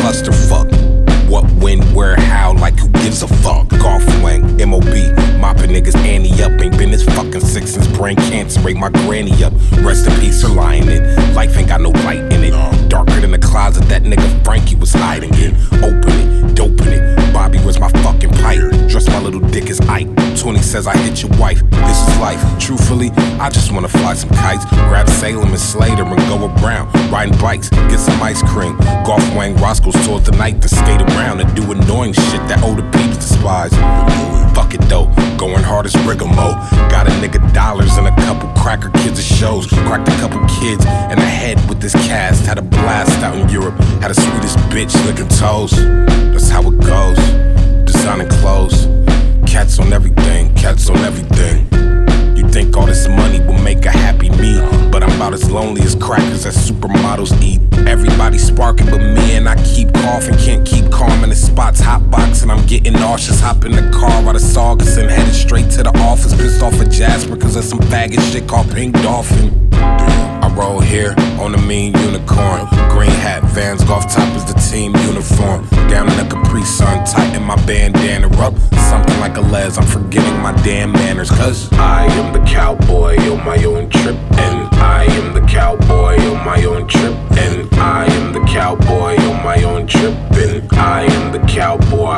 clusterfuck. What, when, where, how, like who gives a fuck? Golf wang, M.O.B. Mopping niggas Annie up. Ain't been this fucking sick since brain cancer ate my granny up. Rest in peace, her lying it. Life ain't got no light in it. Darker than the closet that nigga Frankie was hiding in. Open it, doping it. Bobby, where's my fucking pipe? Dress my little dick as Ike. 20 says I hit your wife. This is life. Truthfully, I just wanna fly some kites. Grab Salem and Slater and go around. Riding bikes, get some ice cream. Golf wang Roscoe's towards the night to skate around and do annoying shit that older peeps despise. Fuck it though, going hard as Rigamo. Got a nigga dollars and a couple cracker kids at shows. Cracked a couple kids in the head with this cast. Had a blast out in Europe. Had a sweetest bitch licking toes. That's how it goes. Designing clothes. Cats on everything, cats on everything. You think all this money will make a happy me, but I'm about as lonely as crackers that supermodels eat. Everybody sparking but me, and I keep coughing. Can't keep calm in the spots, hot boxing. I'm getting nauseous. Hop in the car while the Saugus and headed straight to the office. Pissed off at Jasper cause of some faggot shit called Pink Dolphin. I roll here on a mean unicorn. Green hat, Vans, golf top is the team uniform. Down in a Capri Sun, tighten my bandana up. Something like a les, I'm forgetting my damn manners. Cause I am the cowboy on my own trip. And I am the cowboy on my own trip. And I am the cowboy on my own trip. And I am the cowboy.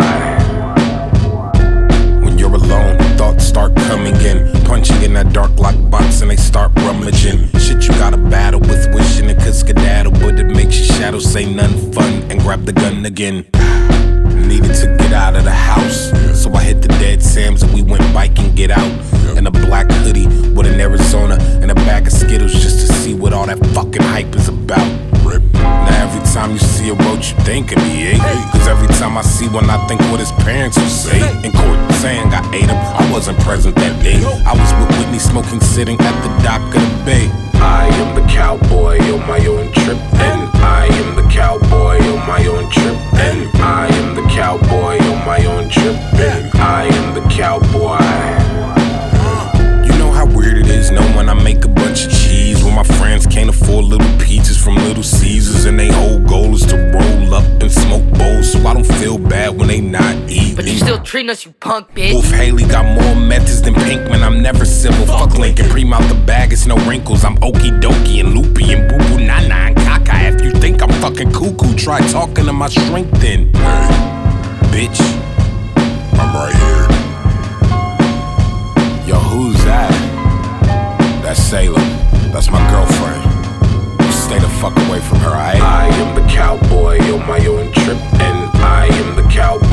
When you're alone, thoughts start coming in. Punching in that dark lock box and they start rummaging. Shit you gotta battle with, wishing it could skedaddle, but it makes your shadow say nothing fun and grab the gun again. Needed to get out of the house, so I hit the Dead Sam's and we went biking, get out. In a black hoodie with an Arizona and a bag of Skittles just to see what all that fucking hype is about. Now every time you see a roach, you think of me, eh? Cause every time I see one, I think what his parents will say. In court saying I ate him, I wasn't present that day. I was with Whitney smoking, sitting at the dock of the bay. I am the cowboy on my own trip. And I am the cowboy on my own trip. And I am the cowboy on my own trip. And I am the cowboy. You know how weird it is knowing I make a bunch of cheese when my friends can't afford little pizzas from Little Caesars, and they whole goal is to roll up and smoke bowls, so I don't feel bad when they not eating. But you still treating us, you punk bitch. Wolf Haley got more methods than Pinkman. I'm never civil. Fuck Lincoln. Preem out the bag, it's no wrinkles. I'm okie dokie and loopy and boo boo nana and caca. If you think I'm fucking cuckoo, try talking to my shrink then. Bitch, I'm right here. Yo, who's that? That's Salem. That's my girlfriend. Stay the fuck away from her, I am the cowboy on my own trip. And I am the cowboy